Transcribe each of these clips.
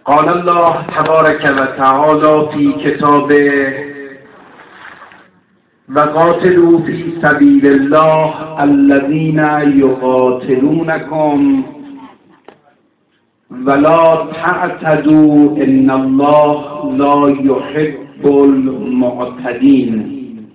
قال الله تبارك و تعالی فی کتابه وقاتلوا فی سبیل الله الذین یقاتلونکم ولا تعتدوا ان الله لا یحب المعتدین.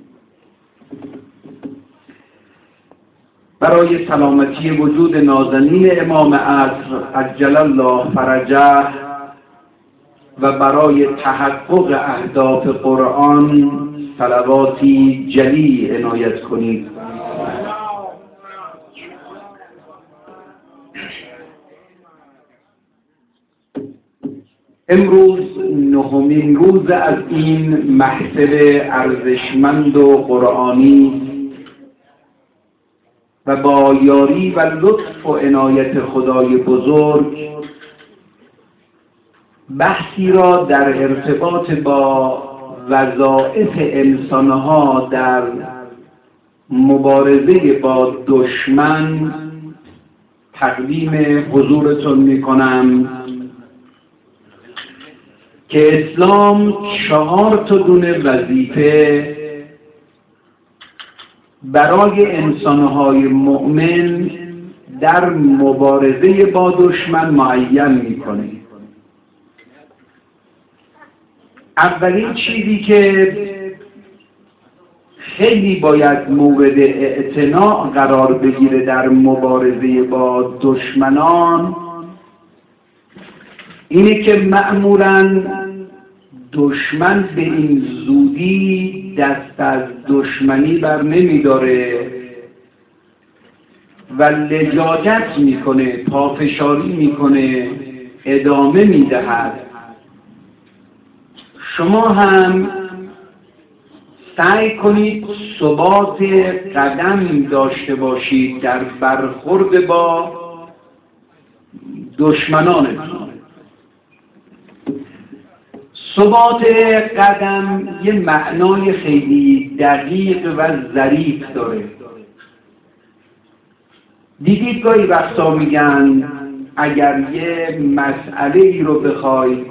برای سلامتی وجود نازنین امام عصر عجل الله فرجه و برای تحقق اهداف قرآن صلواتی جلی عنایت کنید. امروز نهمین روز از این محفل ارزشمند و قرآنی و با یاری و لطف و عنایت خدای بزرگ بحثی را در ارتباط با وظایف انسانها در مبارزه با دشمن تقدیم حضورتون میکنم که اسلام 4 دونه وظیفه برای انسانهای مؤمن در مبارزه با دشمن معین میکنه. اولین چیزی که خیلی باید مورد اعتناع قرار بگیره در مبارزه با دشمنان اینه که معمولاً دشمن به این زودی دست از دشمنی بر نمیداره و لجاجت میکنه، پافشاری میکنه، ادامه میدهد. شما هم سعی کنید ثبات قدم داشته باشید در برخورد با دشمنانتون. ثبات قدم یه معنای خیلی دقیق و ظریف داره. دیدید گاهی وقتا میگن اگر یه مسئله ای رو بخواید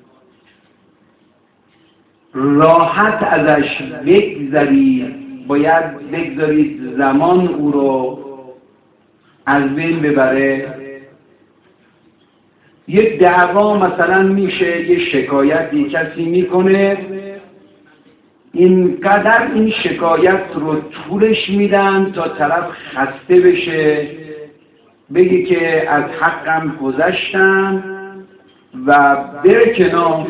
راحت ازش بگذرید، باید بگذارید زمان او رو از بین ببره. یه دعوا مثلا میشه، یه شکایتی کسی میکنه، اینقدر این شکایت رو طولش میدن تا طرف خسته بشه، بگه که از حقم گذشتم و بره کنار.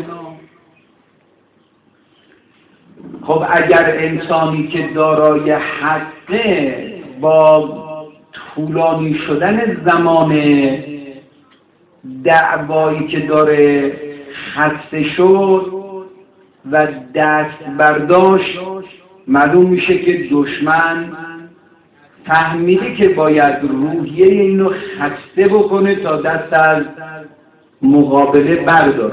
خب اگر انسانی که دارای حقه با طولانی شدن زمان دعوایی که داره خسته شد و دست برداشت، معلوم میشه که دشمن فهمیده که باید روحیه اینو خسته بکنه تا دست از مقابله برداره.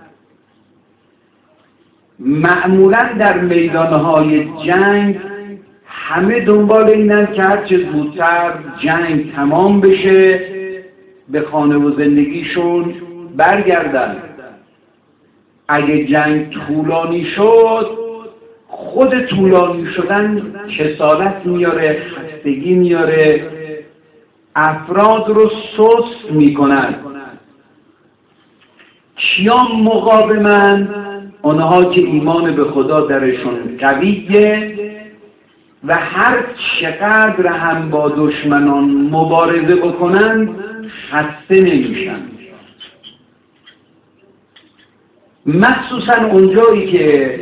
معمولا در میدانهای جنگ همه دنبال اینن که هرچه زودتر جنگ تمام بشه، به خانه و زندگیشون برگردن. اگه جنگ طولانی شد، خود طولانی شدن کسالت میاره، خستگی میاره، افراد رو سست میکنن. کیا مقاومن؟ اونها که ایمان به خدا درشون قویه و هر چقدر هم با دشمنان مبارزه بکنن خسته نمیشن. مخصوصا اونجایی که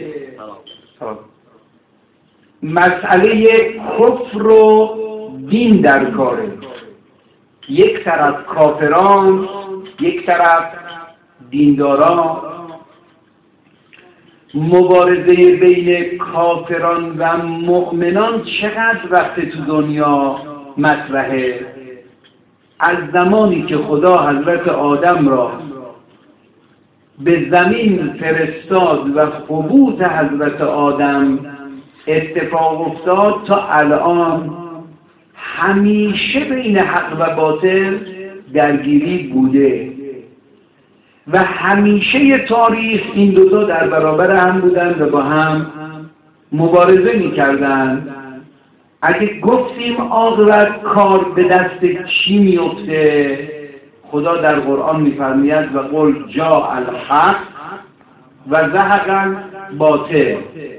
مسئله کفر و دین در کاره، یک طرف کافران، یک طرف دینداران. مبارزه بین کافران و مؤمنان چقدر وقت تو دنیا مطرحه؟ از زمانی که خدا حضرت آدم را به زمین فرستاد و حبوط حضرت آدم اتفاق افتاد تا الان همیشه بین حق و باطل درگیری بوده. و همیشه تاریخ این دوتا در برابر هم بودن و با هم مبارزه می‌کردند. اگه گفتیم عاقبت کار به دست کی میفته، خدا در قرآن می‌فرماید و قل جاء الحق و زهق الباطل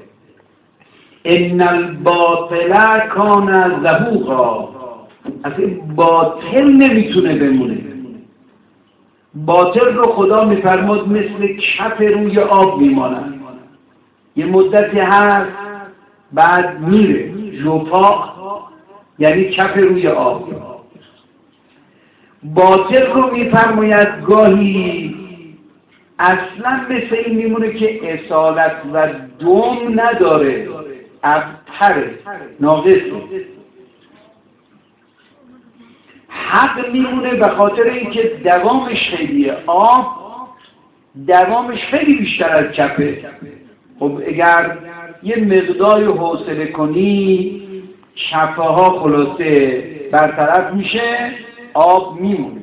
ان الباطل کان زهوقا. اصلا باطل نمیتونه بمونه. باطل رو خدا می‌فرماد مثل کف روی آب میماند، یه مدتی هست بعد میره. جفاء یعنی کف روی آب. باطل رو می‌فرماید گاهی اصلا مثل این میمونه که اصالت و دم نداره، ابتره، ناقصه. حق میمونه به خاطر اینکه دوامش خیلیه. آب دوامش خیلی بیشتر از کفه. خب اگر یه مقداری حوصله کنی کفه ها خلاصه برطرف میشه، آب میمونه.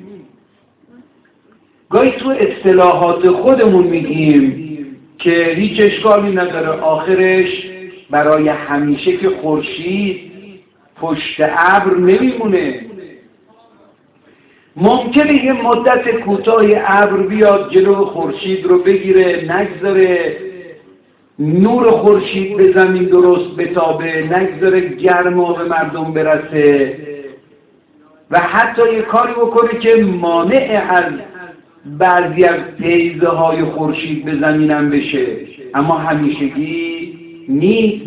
گاهی تو اصطلاحات خودمون میگیم که هیچ اشکالی نداره، آخرش برای همیشه که خورشید پشت ابر نمیمونه. ممکنه یه مدت کوتاهی ابر بیاد جلو خورشید رو بگیره، نگذاره نور خورشید به زمین درست بتابه، نگذاره گرما به مردم برسه و حتی یه کاری بکنه که مانع از بعضی از فیضه های خورشید به زمینم بشه، اما همیشگی نیست.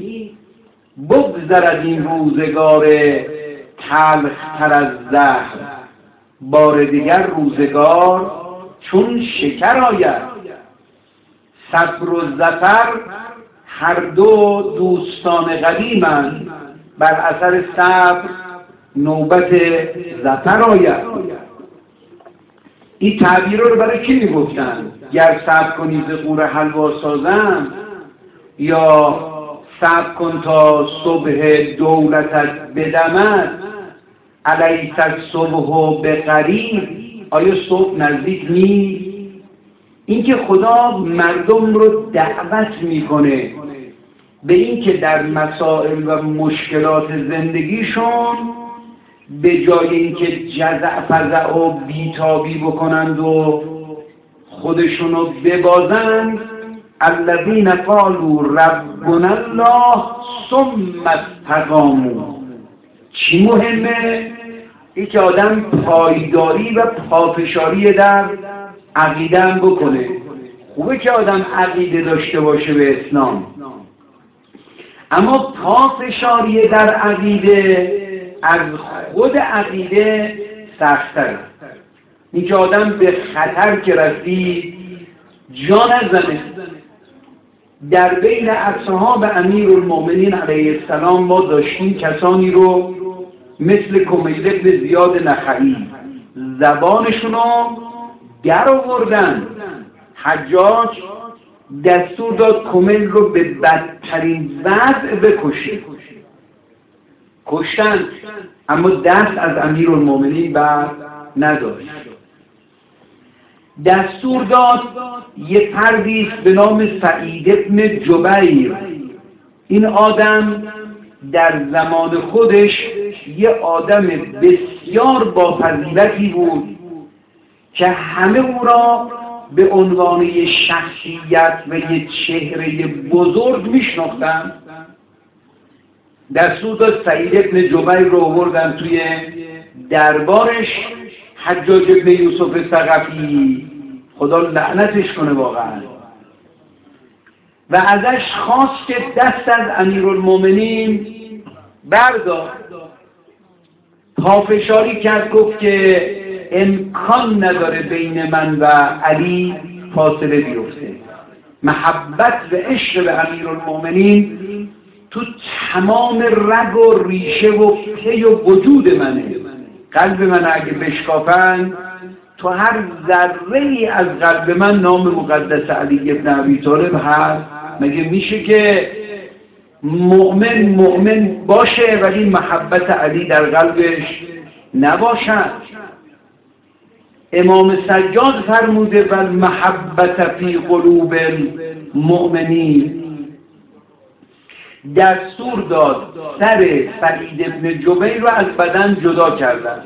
بگذرد این روزگار تلختر از زهر، بار دیگر روزگار چون شکر آید. صبر و ظفر هر دو دوستان قدیمند، بر اثر صبر نوبت ظفر آید. این تعبیر رو برای کی میگفتن؟ گر صبر کنی ز قور حلوا سازم، یا صبر کن تا صبح دولتت بدمد، الیس الصبح بقریب، آیا صبح نزدیک نیست؟ اینکه خدا مردم رو دعوت میکنه به اینکه در مسائل و مشکلات زندگیشون به جای اینکه جزع فزع و بیتابی بکنند و خودشونو ببازند، الذین قالوا ربنا الله ثم استقاموا. چی مهمه؟ این که آدم پایداری و پافشاری در عقیده هم بکنه. خوبه که آدم عقیده داشته باشه به اسلام، اما پافشاری در عقیده از خود عقیده سخت‌تره. این که آدم به خطر که رسید جا نزنه. در بین اصحاب امیرالمومنین علیه السلام ما داشتیم کسانی رو مثل کمیل ابن زیاد نخعی، زبانشون رو در آوردن. حجاج دستور داد کمیل رو به بدترین وضع بکشه. کشتن، اما دست از امیرالمومنین بر نداشت. دستور داد یه فردی به نام سعید ابن جبیر. این آدم در زمان خودش یه آدم بسیار با فضیلتی بود که همه او را به عنوان یه شخصیت و یه چهره بزرگ میشناختند. دستور داد سعید ابن جبیر رو آوردن توی دربارش. حجاج ابن یوسف ثقفی، خدا لعنتش کنه واقعا، و ازش خواست که دست از امیرالمومنین بردار. پافشاری کرد، گفت که امکان نداره بین من و علی فاصله بیفته. محبت و عشق به امیرالمومنین تو تمام رگ و ریشه و پی و وجود منه. قلب من اگه بشکافن، تو هر ذره‌ای از قلب من نام مقدس علی ابن ابی طالب هست. مگه میشه که مؤمن باشه ولی محبت علی در قلبش نباشد؟ امام سجاد فرموده و المحبت فی قلوب المؤمنین، دستور داد سر سعید ابن جبیر رو از بدن جدا کردن.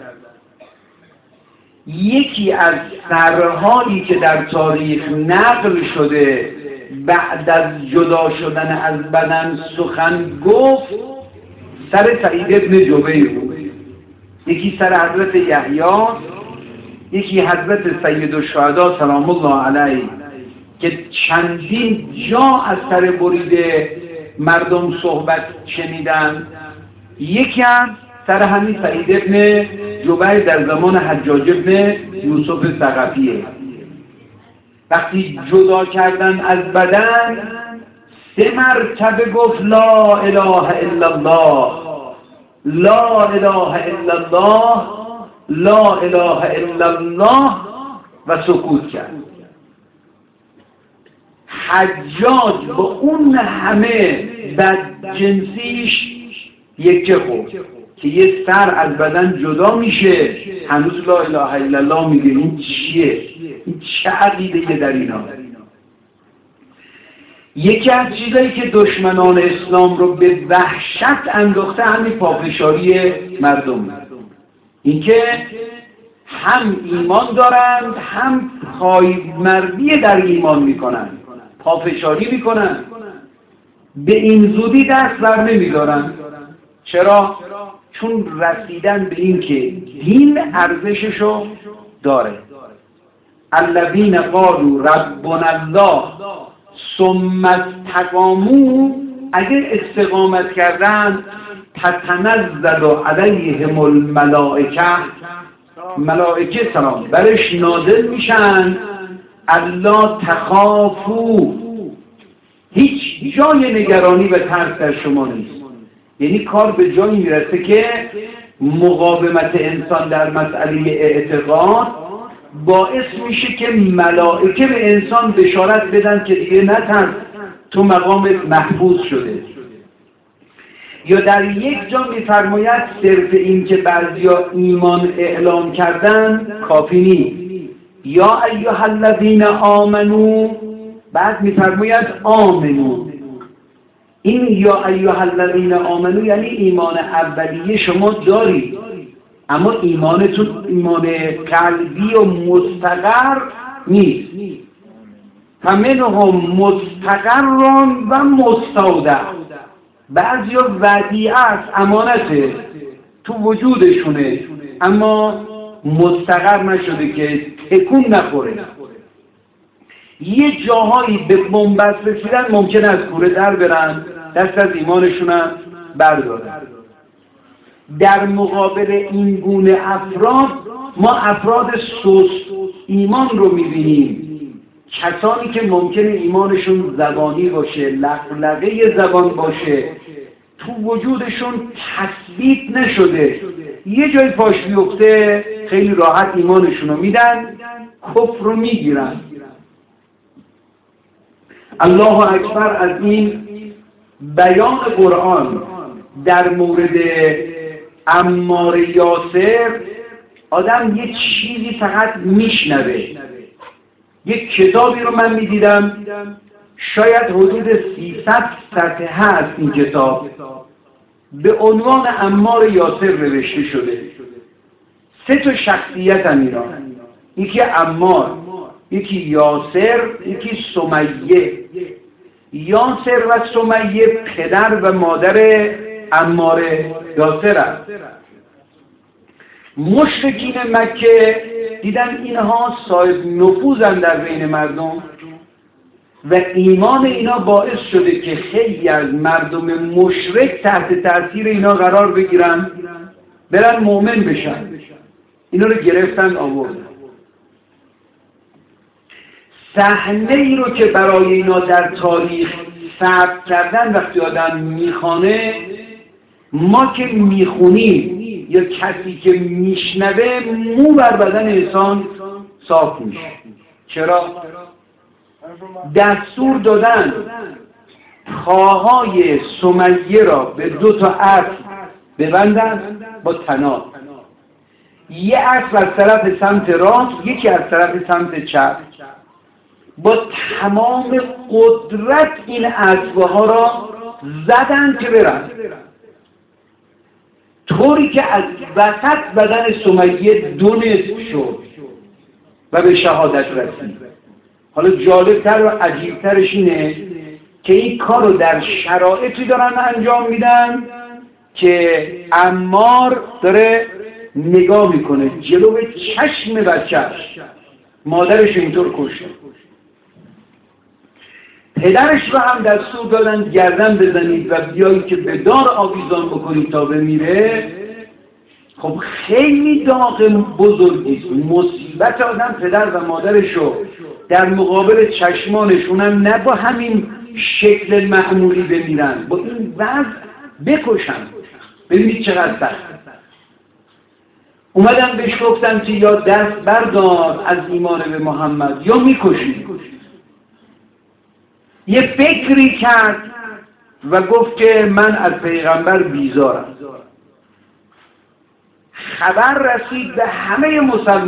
یکی از سرهایی که در تاریخ نقل شده بعد از جدا شدن از بدن سخن گفت سر سعید ابن جبیر بود. یکی سر حضرت یحیی، یکی حضرت سید الشهدا سلام الله علیه که چندین جا از سر بریده مردم صحبت شنیدن، یکی هم سر همین سعید ابن جبیر در زمان حجاج ابن یوسف ثقفیه. وقتی جدا کردن از بدن 3 مرتبه گفت لا اله الا الله، لا اله الا الله، لا اله الا الله و سکوت کرد. حجاج با اون همه بدجنسیش یک خورد که یه سر از بدن جدا میشه هنوز لا اله الا الله میگه. این چیه؟ این چه عقیده در اینا؟ یکی از چیزایی که دشمنان اسلام رو به وحشت انداخته همین پافشاری مردم، اینکه هم ایمان دارند هم پایمردی در ایمان میکنن، پافشاری میکنن، به این زودی دست بر نمیدارن. چرا؟ چون رسیدن به این که دین ارزششو داره. الذین قالوا ربنا الله ثم استقاموا، اگر استقامت کردن تتنزل علیهم الملائکه، ملائکه سلام برش نازل میشن، الا تخافوا، هیچ جای نگرانی و ترس در شما نیست. یعنی کار به جایی میرسه که مقاومت انسان در مسئله اعتقاد باعث میشه که ملائکه به انسان بشارت بدن که دیگه نترس، تو مقامت محفوظ شده. یا در یک جا میفرماید صرف این که بعضیا ایمان اعلام کردن کافی نیست. یا ایها الذین آمنو، بعد میفرماید آمنو. این یا ایها الذین آمنو یعنی ایمان اولیه شما دارید، اما ایمانتون ایمان قلبی و مستقر نیست. فمنهم مستقر و مستودع، بعضیا ودیعه است، امانته تو وجودشونه اما مستقر نشده که تکون نخوره. یه جاهایی به بنبست رسیدن ممکنه از کوره در برن، دست از ایمانشون هم بردارن. در مقابل این گونه افراد ما افراد سست ایمان رو میبینیم، کسانی که ممکنه ایمانشون زبانی باشه، لغلغه زبان باشه، تو وجودشون تثبیت نشده، یه جای پاش بیفته خیلی راحت ایمانشون رو میدن، کفر رو میگیرن. الله اکبر. از این بیان قرآن در مورد عمار یاسر آدم یه چیزی فقط میشنوه. یک کتابی رو من میدیدم، شاید حدود 300 صفحه هست این کتاب، به عنوان عمار یاسر نوشته شده. 3 شخصیت هم اینا، یکی عمار، یکی یاسر، یکی سمیه. یاسر و سمیه پدر و مادر عمار یاسر است. مشرکین مکه دیدن اینها صاحب نفوذن در بین مردم و ایمان اینا باعث شده که خیلی از مردم مشرک تحت تاثیر اینا قرار بگیرن، برن مؤمن بشن. اینا رو گرفتن آوردن. صحنه ای رو که برای اینا در تاریخ ثبت کردن وقتی آدم میخوانه، ما که میخونیم یا کسی که میشنوه مو بر بدن انسان صاف میشه. چرا؟ دستور دادن پاهای سمیه را به 2 اسب ببندن با طناب. یه اسب از طرف سمت راست، یکی از طرف سمت چپ. با تمام قدرت این اسبها را زدن که برن، طوری که از وسط بدن سمیه دو نصف شد و به شهادت رسید. حالا جالبتر و عجیبترش اینه که این کار رو در شرایطی دارن انجام میدن که عمار داره نگاه میکنه جلو چشم بچه‌ش مادرش اینطور کشته. پدرش رو هم دستور دادن گردن بزنید و بیایید که به دار آویزان بکنید تا بمیره. خب خیلی داغ بزرگیست، مصیبت آدم پدر و مادرش رو در مقابل چشمانشونم نه با همین شکل معمولی بمیرن، با این وضع بکشن. ببینید چقدر سخت. اومدن بهش گفتن که یا دست بردار از ایمان به محمد یا میکشید. یه فکری کرد و گفت که من از پیغمبر بیزارم. خبر رسید به همه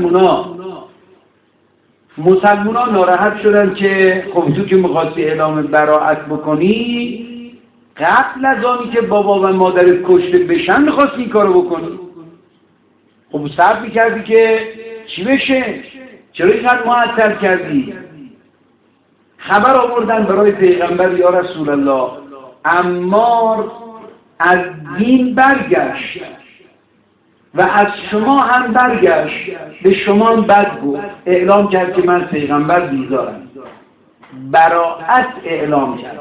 مسلمونا ناراحت شدن که خب تو که می‌خواستی اعلام براءت بکنی، قبل از آنی که بابا و مادرت کشته بشن می‌خواستی این کارو بکنی. خب صبر می‌کردی که چی بشه؟ چرا اینقدر معطل کردی؟ خبر آوردن برای پیغمبر یا رسول الله عمار از دین برگشت و از شما هم برگشت، به شما هم بد گفت، اعلام کرد که من پیغمبر بیزارم، براءت اعلام کرد.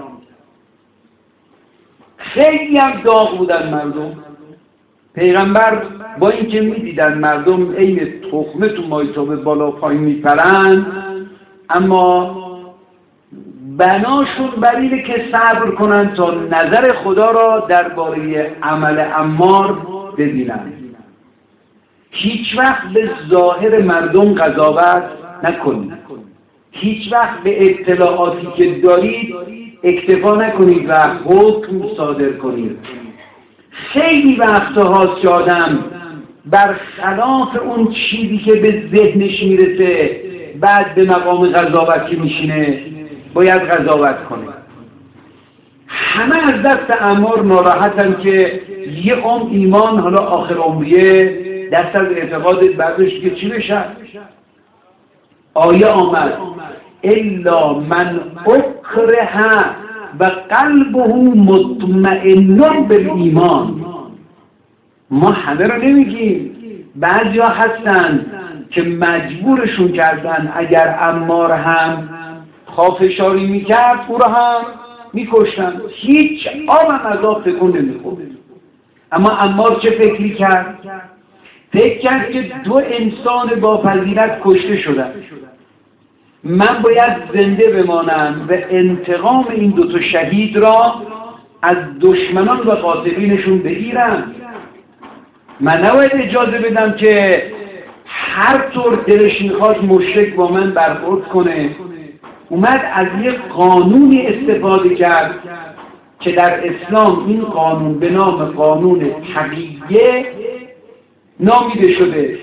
خیلی هم داغ بودن مردم. پیغمبر با اینکه میدیدن مردم عین تخمه تو مایتابه بالا پایین میپرن، اما بناشون بر اینه که صبر کنن تا نظر خدا را درباره عمل عمار ببینن. هیچ وقت به ظاهر مردم قضاوت نکنید. هیچ وقت به اطلاعاتی که دارید اکتفا نکنید و حکم صادر کنید. خیلی وقتهاست که آدم برخلاف اون چیزی که به ذهنش میرسه بعد به مقام قضاوت که میشینه باید قضاوت کنه. همه از دست عمار ناراحتن که یه عمر ایمان، حالا آخر عمریه دست از اعتقادت برداشت که چی بشه؟ آیه آمد الا من اکره و قلبه مطمئن بالایمان. ما همه رو نمیگیم، بعضی ها هستن که مجبورشون کردن اگر عمار هم خافشاری میکرد او رو هم میکشتن، هیچ آب هم از آب تکون نمیخورد. اما عمار چه فکری کرد؟ فکر کرد که دو انسان با فضیلت کشته شدن، من باید زنده بمانم و انتقام این دوتا شهید را از دشمنان و قاتلینشون بگیرم. من نباید اجازه بدم که هر طور دلش میخواد مشرک با من برخورد کنه. اومد از یک قانونی استفاده کرد که در اسلام این قانون به نام قانون تقیه نامیده شده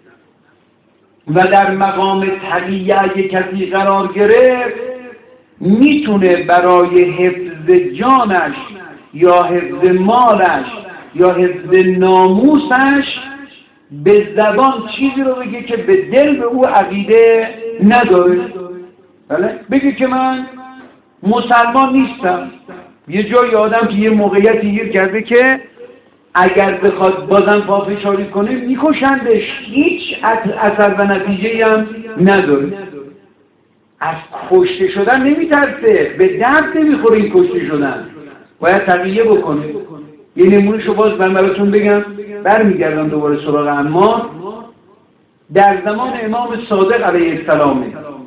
و در مقام تقیه اگه کسی قرار گرفت میتونه برای حفظ جانش یا حفظ مالش یا حفظ ناموسش به زبان چیزی رو بگه که به دل به او عقیده نداره. بله؟ بگه که من مسلمان نیستم. یه جای آدم که یه موقعیتی گیر کرده که اگر بخواد بازم پافشاری کنه میکشندش، هیچ اثر و نتیجه هم نداره. از کشته شدن نمیترسه، به درد نمیخوره این کشته شدن، باید تقیه بکنه. یه نمونهشو باز من براتون بگم، برمیگردم دوباره سراغ عمار. در زمان امام صادق علیه السلام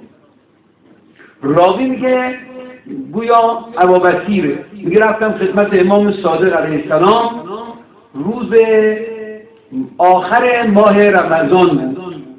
راوی میگه گویا ابوبکر میگه رفتم خدمت امام صادق علیه السلام روز آخر ماه رمضان بود.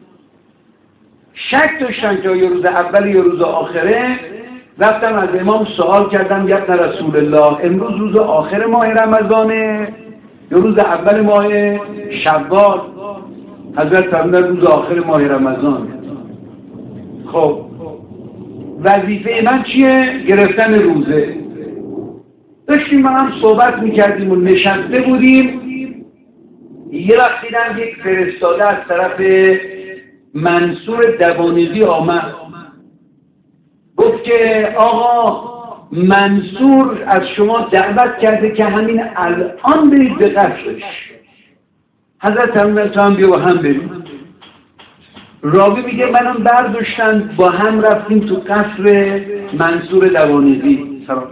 شک داشتن که یا روز اول یا روز آخره. رفتم از امام سوال کردم یا رسول الله امروز روز آخر ماه رمضانه یا روز اول ماه شوال؟ حضرت فرمودن روز آخر ماه رمضان. خب وظیفه من چیه؟ گرفتن روزه. داشتیم ما هم صحبت میکردیم و نشسته بودیم، یه وقت دیدم یک فرستاده از طرف منصور دوانیزی آمد، گفت که آقا منصور از شما دعوت کرده که همین الان برید به قصرش. حضرت فرمودن تو هم بیا با هم بریم. راوی میگه منم برداشتن با هم رفتیم تو قصر منصور دوانیزی. سلام.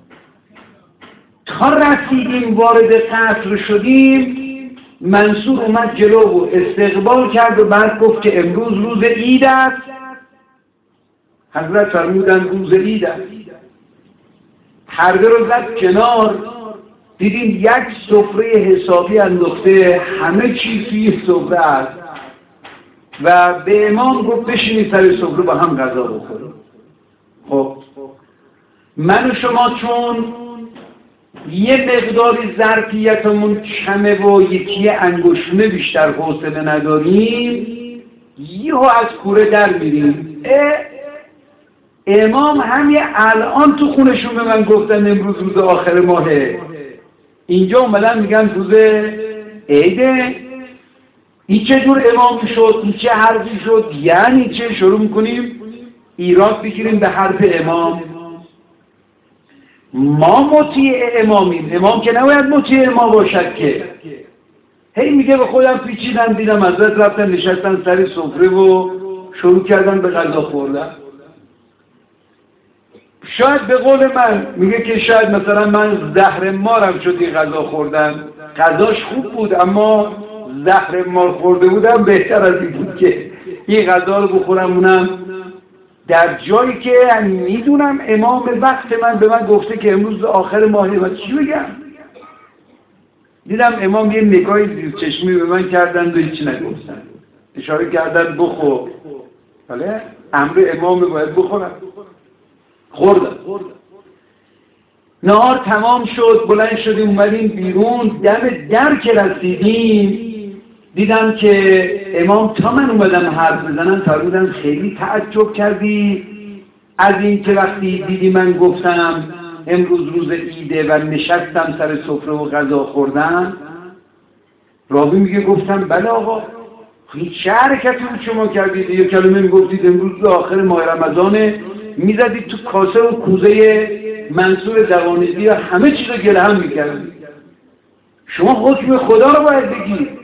تا رسیدیم وارد قصر شدیم، منصور اومد جلو و استقبال کرد و بعد گفت که امروز روز عید است. حضرت فرمودن روز عید است. پرده رو زد کنار، دیدیم یک سفره حسابی انداخته، همه چیز توی سفره است و به امام گفت بشینید سر سفره با هم غذا بخوریم. خب من و شما چون یه مقداری ظرفیتمون کمه و یکی انگشتونه بیشتر حوصله نداریم، یهو از کوره در میریم. امام همین الان تو خونشون به من گفتن امروز روز آخر ماهه، اینجا اومدن میگن روز عیده. این چه جور امامی شد؟ این چه حرفی شد؟ یعنی چه؟ شروع میکنیم ایراد بگیریم به حرف امام. ما مطیع امامیم، امام که نباید مطیع ما باشد که. هی میگه به خودم پیچیدم، دیدم حضرت رفتن نشستن سر سفره و شروع کردن به غذا خوردن. شاید به قول من میگه که شاید مثلا من زهر مارم شد این غذا خوردن. غذاش خوب بود اما زهر مار خورده بودم بهتر از این بود که این غذا رو بخورم، اونم در جایی که میدونم امام وقت من به من گفته که امروز آخر ماهی. من چی بگم؟ دیدم امام یه نگاهی زیر چشمی به من کردن و هیچی نگفتن، اشاره کردن بخور. بله امر امام باید بخورم. خوردم. نهار تمام شد، بلند شدیم اومدیم بیرون. دم در که رسیدیم دیدم که امام تا من اومدم حرف بزنم فرمودن خیلی تعجب کردی از این که وقتی دیدی من گفتم امروز روز عیده و نشستم سر سفره و غذا خوردم؟ راوی میگه گفتم بله آقا. هیچ حرکتی بود شما کردید؟ یه کلمه میگفتید امروز آخر ماه رمضانه، میزدید تو کاسه و کوزه منصور دوانیزی و همه چیز رو گله هم میکردید. شما حکم خدا رو باید بگید.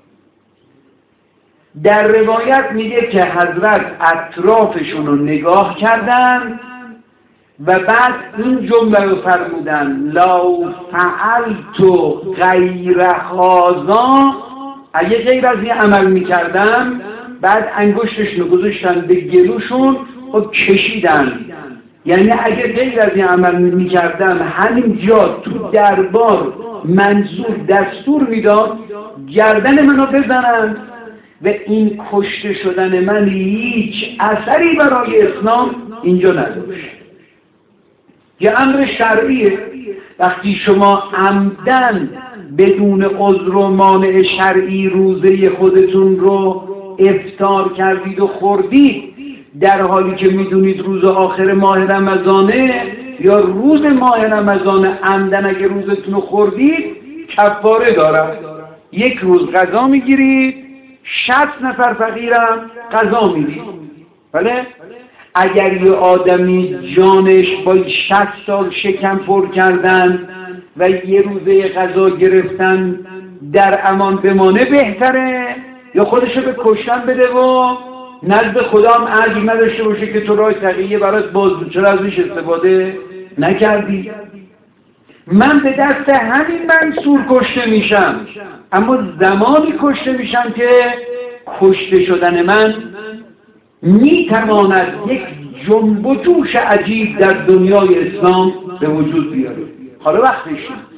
در روایت میگه که حضرت اطرافشون رو نگاه کردن و بعد این جمله رو فرمودن لو فعلت غیر هذا، اگه غیر از این عمل میکردم، بعد انگشتشون رو گذاشتن به گلوشون و کشیدن. یعنی اگه غیر از این عمل میکردم همین جا تو دربار منصور دستور میداد گردن منو بزنن و این کشته شدن من هیچ اثری برای اسلام اینجا نداشت. یه امر شرعیه. وقتی شما عمدن بدون عذر و مانع شرعی روزه خودتون رو افطار کردید و خوردید در حالی که میدونید روز آخر ماه رمضانه یا روز ماه رمضان عمدن اگه روزتون رو خوردید کفاره دارد. یک روز غذا میگیرید، 60 نفر فقیرم غذا میدید. بله؟ اگر یه آدمی جانش با 60 سال شکم پر کردن و یه روزه غذا گرفتن در امان بمانه بهتره یا خودشو به کشتن بده و نزد خدا هم اجر نداشته باشه که تو راه تقیه برات باز بود، چرا ازش استفاده نکردی؟ من به دست همین منصور کشته میشم، اما زمانی کشته میشم که کشته شدن من میتواند یک جنب و جوش عجیب در دنیای اسلام به وجود بیاره. حالا وقتش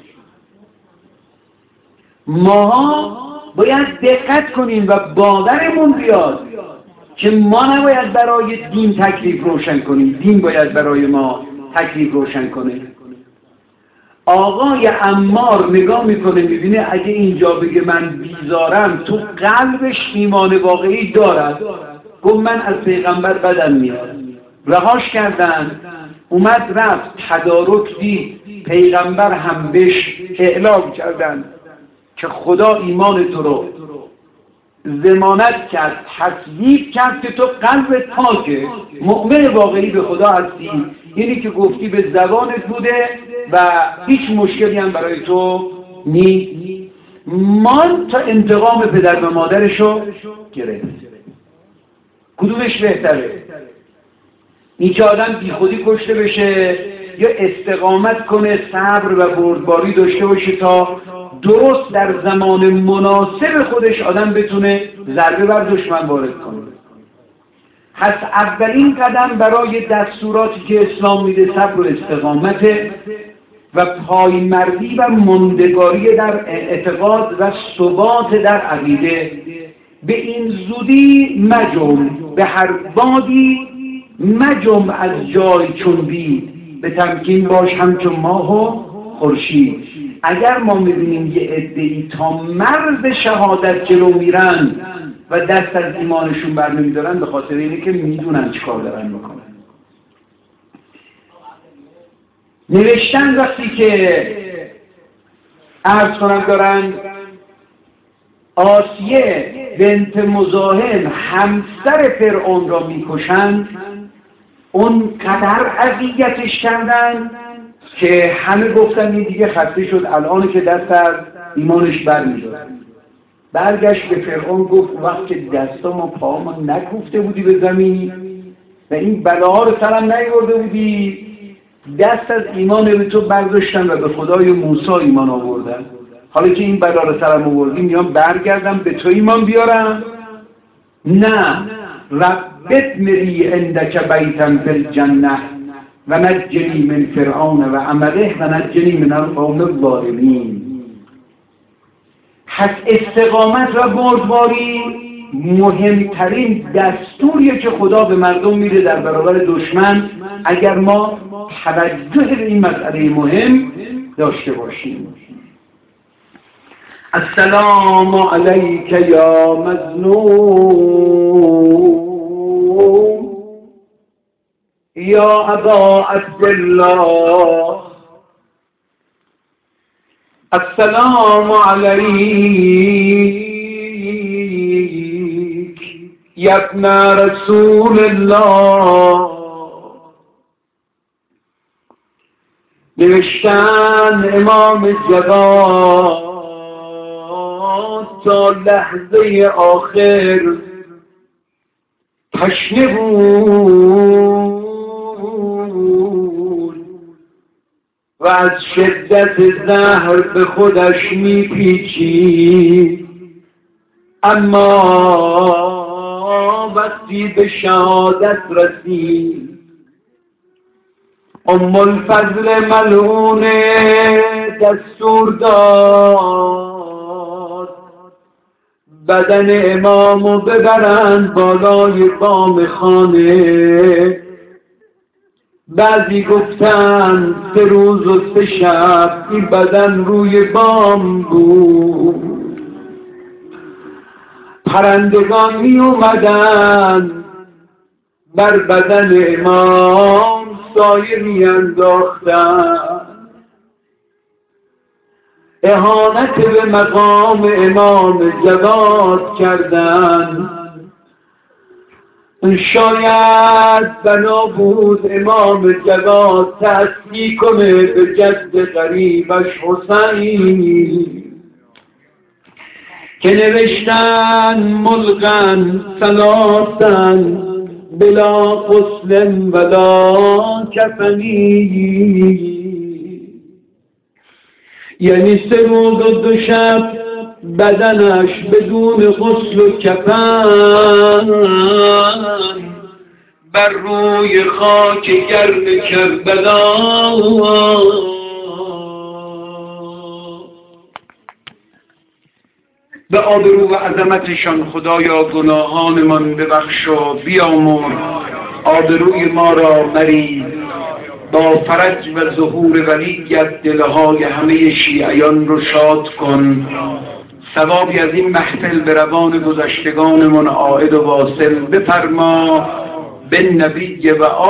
ما باید دقت کنیم و باورمون بیاد که ما نباید برای دین تکلیف روشن کنیم، دین باید برای ما تکلیف روشن کنه. آقای عمار نگاه میکنه میبینه اگه اینجا بگه من بیزارم، تو قلبش ایمان واقعی دارد. گفت من از پیغمبر بدم میاد. رهاش کردن، اومد رفت تدارک دید، پیغمبر هم بهش اعلام کردن که خدا ایمان تو رو ضمانت کرد، تصدیق کرد که تو قلبت پاکه، مؤمن واقعی به خدا هستی، اینی که گفتی به زبانت بوده و هیچ مشکلی هم برای تو نیست. مان تا انتقام پدر و مادرشو گرفت. کدومش بهتره؟ این که آدم بی خودی کشته بشه یا استقامت کنه، صبر و بردباری داشته باشه تا درست در زمان مناسب خودش آدم بتونه ضربه بر دشمن وارد کنه. پس اولین قدم برای دستوراتی که اسلام میده صبر و استقامت و پایمردی و ماندگاری در اعتقاد و ثبات در عقیده. به این زودی مجم، به هر بادی مجم از جای چون بید، به تمکین باش همچون ماه و خورشید. اگر ما می‌بینیم یه عده‌ای تا مرز شهادت جلو میرن و دست از ایمانشون بر نمی‌دارن، به خاطر اینه که میدونن چیکار دارن میکنن. نوشتن وقتی که عرض کنم دارن آسیه بنت مزاحم همسر فرعون را میکشند، اون قدر اذیتش کردن که همه گفتن این دیگه خسته شد، الان که دست از ایمانش برمی‌داره. برگشت به فرعون گفت وقت که دستام و پاهام نکوفته بودی به زمین و این بلاها رو سرم نیاورده بودی، دست از ایمان به تو برداشتن و به خدای موسی ایمان آوردن. حالا که این بلا رو سرم آوردی میام برگردم به تو ایمان بیارم؟ نه، ربت مری عندک بیتن فی الجنه و نجنی من فرعون و عمله و نجنی من القوم الظالمین. پس استقامت و بردباری مهمترین دستوریه که خدا به مردم میده در برابر دشمن، اگر ما توجه به این مسئله مهم داشته باشیم. السلام علیک یا مظلوم یا ابا عبدالله، السلام علیک یا ابن رسول الله. نوشتن امام جواد تا لحظه آخر تشنه بود و از شدت زهر به خودش میپیچید، اما وقتی به شهادت رسید ام الفضل ملعونه دستور داد بدن امامو ببرند بالای بام خانه. بعضی گفتن 3 روز و 3 شب این بدن روی بام بود، پرندگان می اومدن بر بدن امام سایه می انداختن. اهانت به مقام امام جواد کردن. شاید بنا بود امام جواد تأسیح کنه به جد غریبش حسین که نوشتن ملغن ثلاثن بلا غسل ولا کفنی، یعنی 3 روز و 2 شب بدنش بدون غسل و کفن بر روی خاک گرم کربلا. به آبرو و عظمتشان خدایا گناهانمان ببخش و بیامرز، آبروی ما را مریز، با فرج و ظهور ولیت دلهای همه شیعیان رو شاد کن. ثوابی از این محفل به روان گذشتگانمون عائد و واصل بفرما. به نبی و